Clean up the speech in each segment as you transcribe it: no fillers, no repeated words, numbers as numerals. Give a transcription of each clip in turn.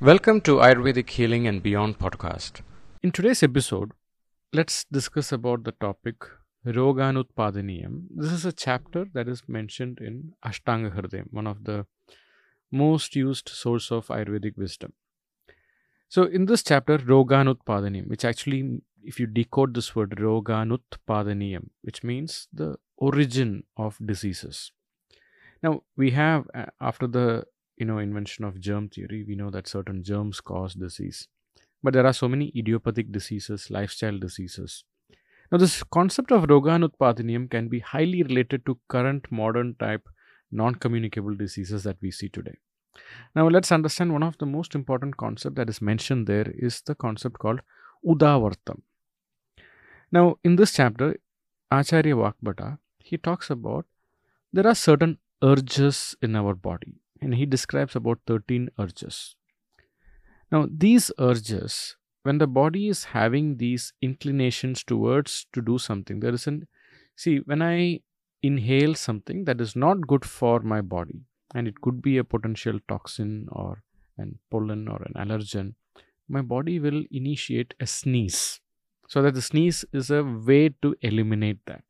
Welcome to Ayurvedic Healing and Beyond podcast. In today's episode, let's discuss about the topic Roganutpadaniyam. This is a chapter that is mentioned in Ashtanga Hridayam, one of the most used source of Ayurvedic wisdom. So in this chapter, Roganutpadaniyam, which actually, if you decode this word Roganutpadaniyam, which means the origin of diseases. Now we have, after the invention of germ theory, we know that certain germs cause disease. But there are so many idiopathic diseases, lifestyle diseases. Now, this concept of Roganutpadaniyam can be highly related to current modern type non-communicable diseases that we see today. Now, let's understand one of the most important concept that is mentioned there is the concept called Udavartam. Now, in this chapter, Acharya Vakbhata, he talks about there are certain urges in our body, and he describes about 13 urges. Now, these urges, when the body is having these inclinations towards to do something, when I inhale something that is not good for my body, and it could be a potential toxin or an pollen or an allergen, my body will initiate a sneeze. So that the sneeze is a way to eliminate that.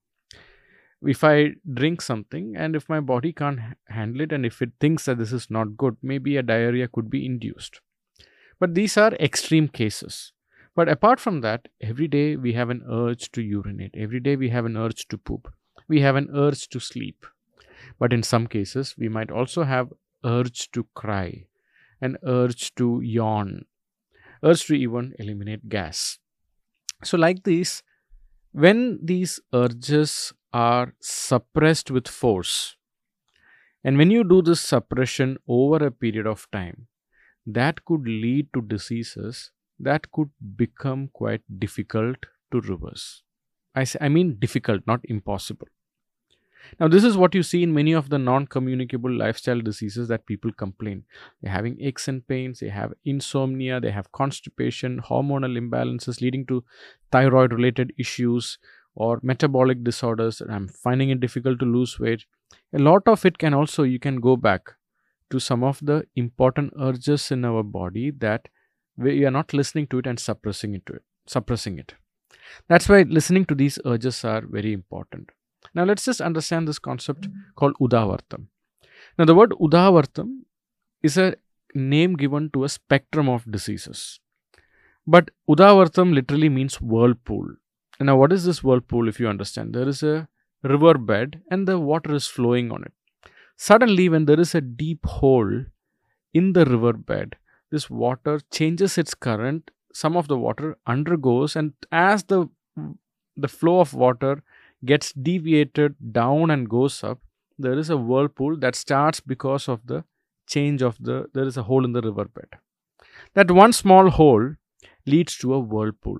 If I drink something and if my body can't handle it, and if it thinks that this is not good, maybe a diarrhea could be induced. But these are extreme cases. But apart from that, every day we have an urge to urinate. Every day we have an urge to poop. We have an urge to sleep. But in some cases, we might also have urge to cry, an urge to yawn, urge to even eliminate gas. So like this, when these urges are suppressed with force, and when you do this suppression over a period of time, that could lead to diseases that could become quite difficult to reverse. I mean difficult, not impossible. Now, this is what you see in many of the non-communicable lifestyle diseases that people complain. They're having aches and pains, they have insomnia, they have constipation, hormonal imbalances leading to thyroid-related issues or metabolic disorders. And I'm finding it difficult to lose weight. A lot of it you can go back to some of the important urges in our body that we are not listening to it and suppressing it. That's why listening to these urges are very important. Now let's just understand this concept called Udavartam. Now the word Udavartam is a name given to a spectrum of diseases. But Udavartam literally means whirlpool. And now what is this whirlpool? If you understand, there is a river bed and the water is flowing on it. Suddenly, when there is a deep hole in the river bed, this water changes its current. Some of the water undergoes, and as the flow of water gets deviated down and goes up, there is a whirlpool that starts because of the change of there is a hole in the river bed. That one small hole leads to a whirlpool.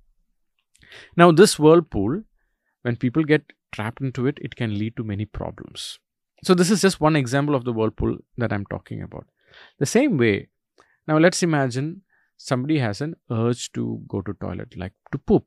Now, this whirlpool, when people get trapped into it, it can lead to many problems. So this is just one example of the whirlpool that I'm talking about. The same way, now let's imagine somebody has an urge to go to toilet, like to poop.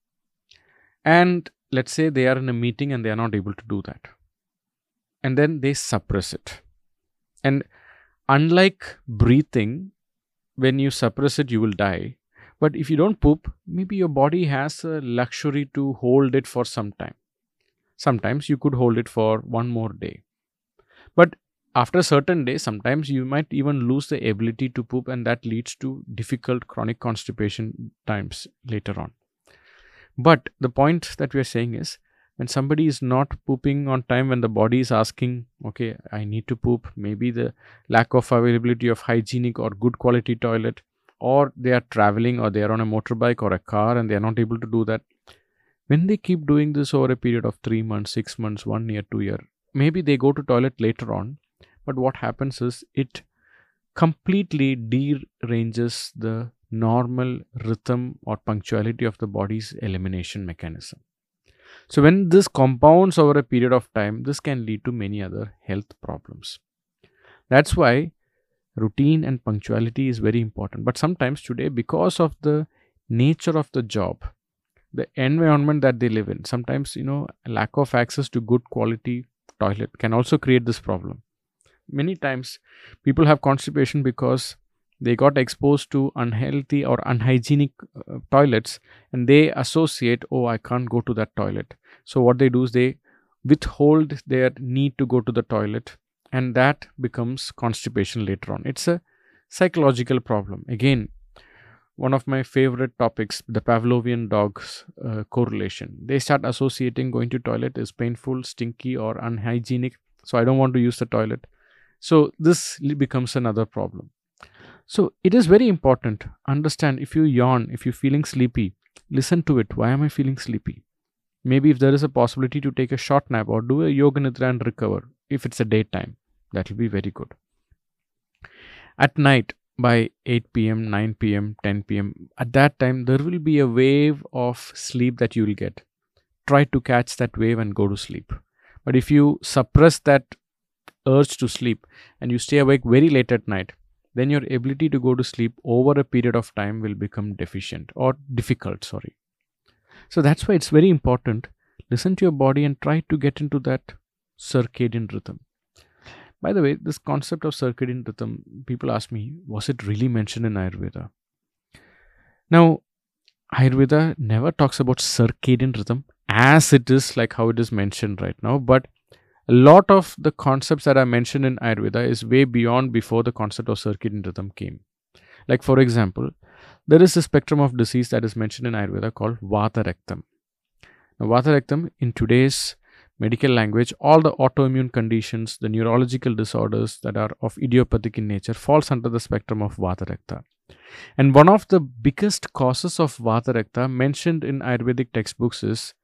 And let's say they are in a meeting and they are not able to do that. And then they suppress it. And unlike breathing, when you suppress it, you will die. But if you don't poop, maybe your body has a luxury to hold it for some time. Sometimes you could hold it for one more day. But after a certain day, sometimes you might even lose the ability to poop, and that leads to difficult chronic constipation times later on. But the point that we are saying is, when somebody is not pooping on time, when the body is asking, okay, I need to poop, maybe the lack of availability of hygienic or good quality toilet, or they are traveling or they are on a motorbike or a car and they are not able to do that. When they keep doing this over a period of 3 months, 6 months, 1 year, 2 years, maybe they go to toilet later on, but what happens is it completely deranges the normal rhythm or punctuality of the body's elimination mechanism. So when this compounds over a period of time, this can lead to many other health problems. That's why routine and punctuality is very important. But sometimes today, because of the nature of the job, the environment that they live in, sometimes, lack of access to good quality toilet can also create this problem. Many times people have constipation because They got exposed to unhealthy or unhygienic toilets, and they associate, oh, I can't go to that toilet. So what they do is they withhold their need to go to the toilet, and that becomes constipation later on. It's a psychological problem. Again, one of my favorite topics, the Pavlovian dogs correlation. They start associating going to toilet is painful, stinky, or unhygienic. So I don't want to use the toilet. So this becomes another problem. So it is very important. Understand, if you yawn, if you're feeling sleepy, listen to it. Why am I feeling sleepy? Maybe if there is a possibility to take a short nap or do a yoga nidra and recover, if it's a daytime, that will be very good. At night, by 8 p.m., 9 p.m., 10 p.m., at that time, there will be a wave of sleep that you will get. Try to catch that wave and go to sleep. But if you suppress that urge to sleep and you stay awake very late at night, then your ability to go to sleep over a period of time will become deficient or difficult. So that's why it's very important. Listen to your body and try to get into that circadian rhythm. By the way, this concept of circadian rhythm, people ask me, was it really mentioned in Ayurveda? Now, Ayurveda never talks about circadian rhythm as it is like how it is mentioned right now, but a lot of the concepts that are mentioned in Ayurveda is way beyond before the concept of circadian rhythm came. Like, for example, there is a spectrum of disease that is mentioned in Ayurveda called Vata Rektam. Now, Vata Rektam, in today's medical language, all the autoimmune conditions, the neurological disorders that are of idiopathic in nature falls under the spectrum of Vata Rekta. And one of the biggest causes of Vata Rekta mentioned in Ayurvedic textbooks is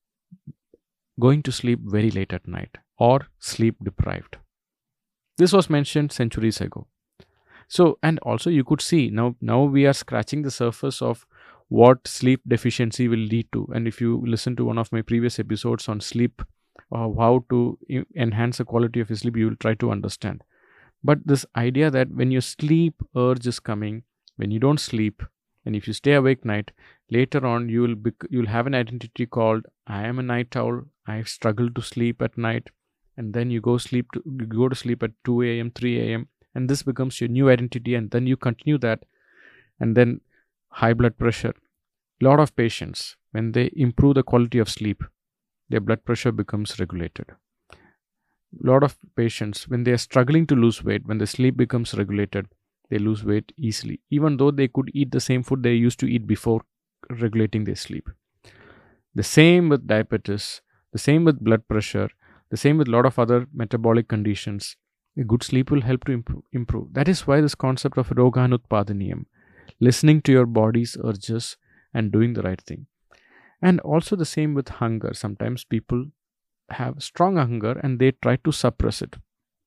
going to sleep very late at night or sleep deprived. This was mentioned centuries ago. So, and also you could see now we are scratching the surface of what sleep deficiency will lead to. And if you listen to one of my previous episodes on sleep, how to enhance the quality of your sleep, you will try to understand. But this idea that when your sleep urge is coming, when you don't sleep, and if you stay awake night, later on you'll have an identity called I am a night owl. I struggle to sleep at night, and then you go to sleep at 2 a.m., 3 a.m., and this becomes your new identity, and then you continue that, and then high blood pressure. A lot of patients, when they improve the quality of sleep, their blood pressure becomes regulated. A lot of patients, when they are struggling to lose weight, when the sleep becomes regulated, they lose weight easily, even though they could eat the same food they used to eat before regulating their sleep. The same with diabetes, the same with blood pressure, the same with a lot of other metabolic conditions. A good sleep will help to improve. That is why this concept of Roganutpadaniyam, listening to your body's urges and doing the right thing. And also the same with hunger. Sometimes people have strong hunger and they try to suppress it.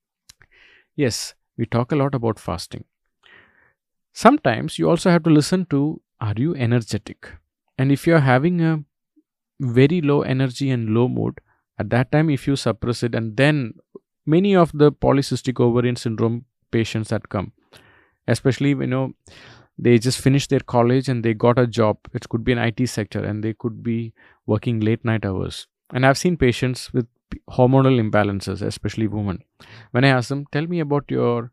Yes, we talk a lot about fasting. Sometimes you also have to listen to, are you energetic? And if you are having a very low energy and low mood, at that time if you suppress it, and then many of the polycystic ovarian syndrome patients that come, especially they just finished their college and they got a job. It could be an IT sector and they could be working late night hours. And I've seen patients with hormonal imbalances, especially women. When I ask them, tell me about your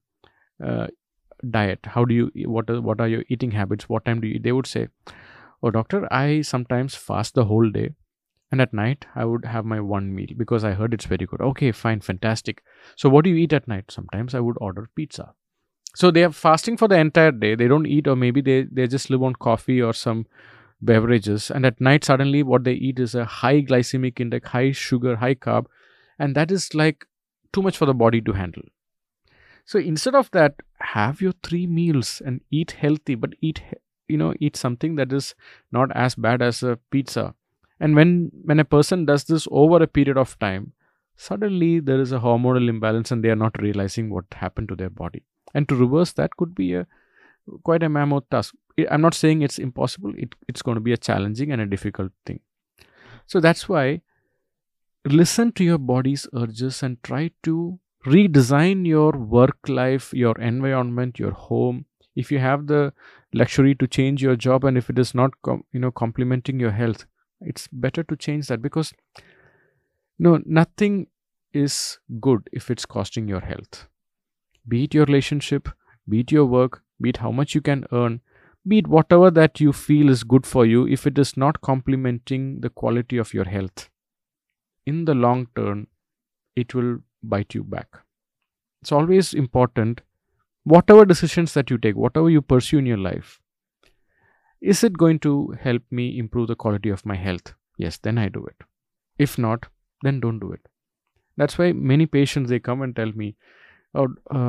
diet. What are your eating habits? What time do you eat? They would say, oh doctor, I sometimes fast the whole day. And at night, I would have my one meal because I heard it's very good. Okay, fine, fantastic. So what do you eat at night? Sometimes I would order pizza. So they are fasting for the entire day. They don't eat, or maybe they just live on coffee or some beverages. And at night, suddenly what they eat is a high glycemic index, high sugar, high carb. And that is like too much for the body to handle. So instead of that, have your 3 meals and eat healthy, but eat something that is not as bad as a pizza. And when a person does this over a period of time, suddenly there is a hormonal imbalance and they are not realizing what happened to their body. And to reverse that could be quite a mammoth task. I'm not saying it's impossible. It's going to be a challenging and a difficult thing. So that's why listen to your body's urges and try to redesign your work life, your environment, your home. If you have the luxury to change your job, and if it is not complementing your health, it's better to change that, because nothing is good if it's costing your health. Be it your relationship, be it your work, be it how much you can earn, be it whatever that you feel is good for you, if it is not complementing the quality of your health, in the long term, it will bite you back. It's always important, whatever decisions that you take, whatever you pursue in your life, is it going to help me improve the quality of my health? Yes, then I do it. If not, then don't do it. That's why many patients, they come and tell me, oh,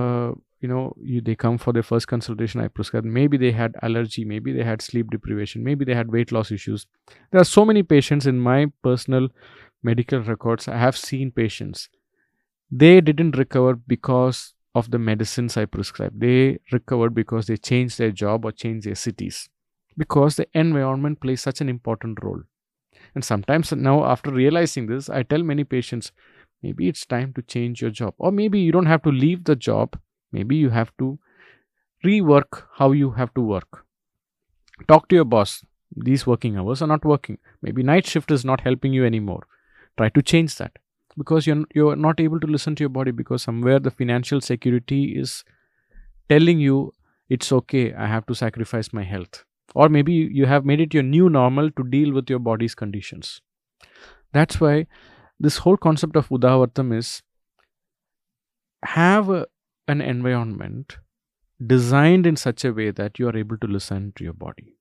they come for their first consultation, I prescribe. Maybe they had allergy, maybe they had sleep deprivation, maybe they had weight loss issues. There are so many patients in my personal medical records. I have seen patients, they didn't recover because of the medicines I prescribed. They recovered because they changed their job or changed their cities, because the environment plays such an important role. And sometimes now, after realizing this, I tell many patients, maybe it's time to change your job, or maybe you don't have to leave the job. Maybe you have to rework how you have to work. Talk to your boss. These working hours are not working. Maybe night shift is not helping you anymore. Try to change that, because you're not able to listen to your body, because somewhere the financial security is telling you it's okay, I have to sacrifice my health. Or maybe you have made it your new normal to deal with your body's conditions. That's why this whole concept of Udavartam is, have an environment designed in such a way that you are able to listen to your body.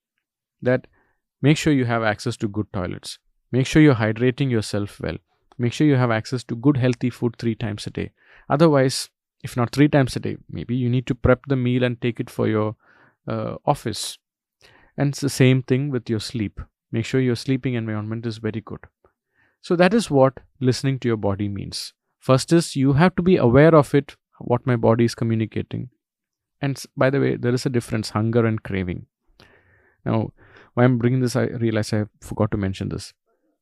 That make sure you have access to good toilets. Make sure you're hydrating yourself well. Make sure you have access to good healthy food 3 times a day. Otherwise, if not 3 times a day, maybe you need to prep the meal and take it for your office. And it's the same thing with your sleep. Make sure your sleeping environment is very good. So that is what listening to your body means. First is, you have to be aware of it, what my body is communicating. And by the way, there is a difference, hunger and craving. Now, while I'm bringing this, I realize I forgot to mention this.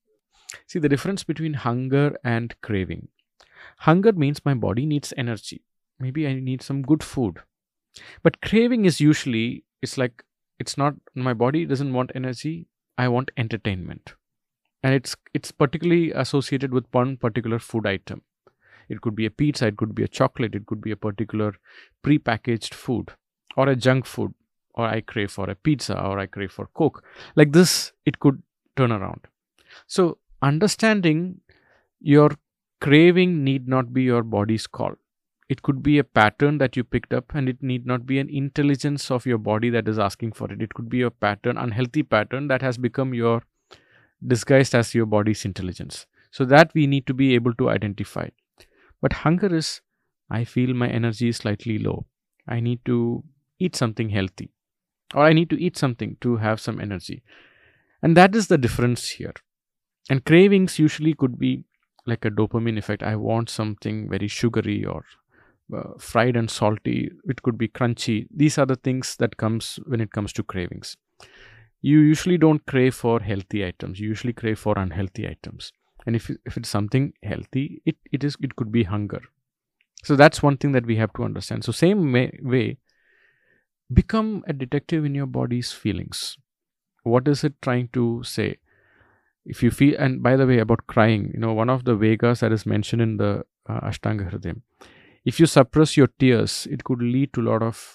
See, the difference between hunger and craving. Hunger means my body needs energy. Maybe I need some good food. But craving is usually, it's like, it's not, my body doesn't want energy, I want entertainment. And it's particularly associated with one particular food item. It could be a pizza, it could be a chocolate, it could be a particular pre-packaged food, or a junk food, or I crave for a pizza, or I crave for Coke. Like this, it could turn around. So understanding your craving need not be your body's call. It could be a pattern that you picked up, and it need not be an intelligence of your body that is asking for it. It could be a pattern, unhealthy pattern, that has become your disguised as your body's intelligence. So that we need to be able to identify. But hunger is, I feel my energy is slightly low. I need to eat something healthy, or I need to eat something to have some energy. And that is the difference here. And cravings usually could be like a dopamine effect. I want something very sugary, or fried and salty. It could be crunchy. These are the things that comes when it comes to cravings. You usually don't crave for healthy items. You usually crave for unhealthy items. And if it's something healthy, it could be hunger. So that's one thing that we have to understand. So same way, become a detective in your body's feelings. What is it trying to say? If you feel, and by the way, about crying, one of the Vegas that is mentioned in the Ashtanga Hridayam, if you suppress your tears, it could lead to a lot of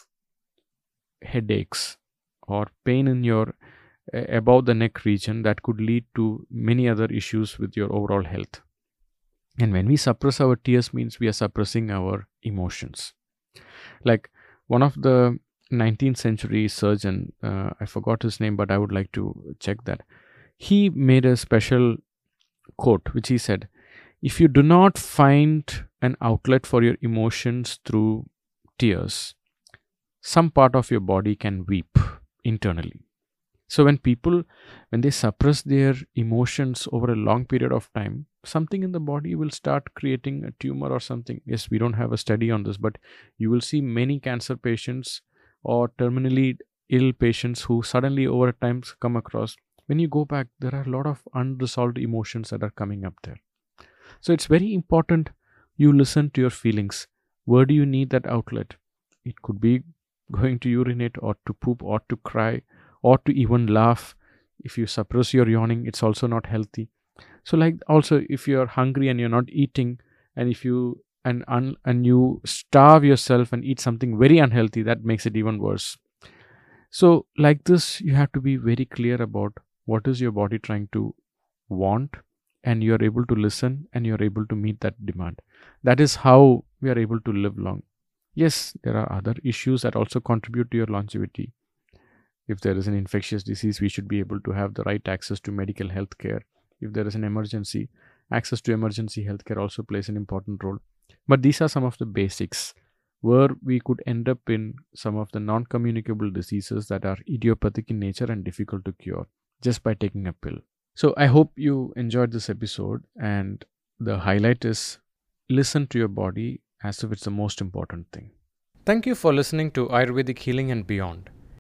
headaches or pain in your above the neck region, that could lead to many other issues with your overall health. And when we suppress our tears, means we are suppressing our emotions. Like one of the 19th century surgeon, I forgot his name, but I would like to check that. He made a special quote which he said, if you do not find an outlet for your emotions through tears, some part of your body can weep internally. So when they suppress their emotions over a long period of time, something in the body will start creating a tumor or something. Yes, we don't have a study on this, but you will see many cancer patients or terminally ill patients who suddenly over time come across. When you go back, there are a lot of unresolved emotions that are coming up there. So it's very important you listen to your feelings. Where do you need that outlet? It could be going to urinate, or to poop, or to cry, or to even laugh. If you suppress your yawning, it's also not healthy. So like also, if you're hungry and you're not eating, and if you and you starve yourself and eat something very unhealthy, that makes it even worse. So like this, you have to be very clear about what is your body trying to want, and you're able to listen and you're able to meet that demand. That is how we are able to live long. Yes, there are other issues that also contribute to your longevity. If there is an infectious disease, we should be able to have the right access to medical health care. If there is an emergency, access to emergency health care also plays an important role. But these are some of the basics where we could end up in some of the non communicable diseases that are idiopathic in nature and difficult to cure just by taking a pill. So I hope you enjoyed this episode, and the highlight is listen to your body as if it's the most important thing. Thank you for listening to Ayurvedic Healing and Beyond.